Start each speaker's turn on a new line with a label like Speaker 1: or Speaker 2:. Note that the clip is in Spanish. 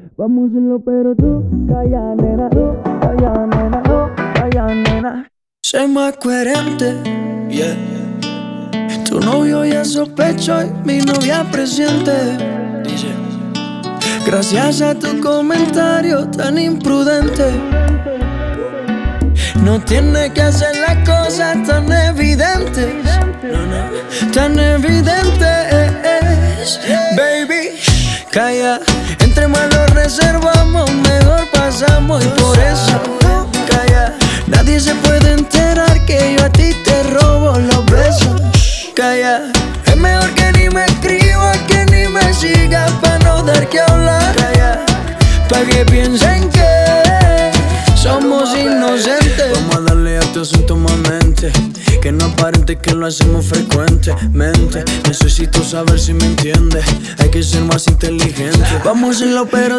Speaker 1: Vamos a hacerlo, pero tú, calla, nena, calla, nena.
Speaker 2: Sé más coherente, yeah. Tu novio ya sospechó y mi novia presiente. Dice: gracias a tu comentario tan imprudente, no tiene que hacer las cosas tan evidentes, tan evidentes. Baby, calla, entre más lo reservamos, mejor pasamos. Y por eso, calla, nadie se puede enterar que yo a ti te robo los besos. Calla, es mejor que ni me escribas, que ni me sigas, pa' no dar que hablar. Calla, pa' que piensen que somos inocentes. Vamos a darle a tu asunto más mente, que no aparente que lo hacemos frecuentemente. Necesito saber si me entiendes, hay que ser más inteligente. Vamos a hacerlo, pero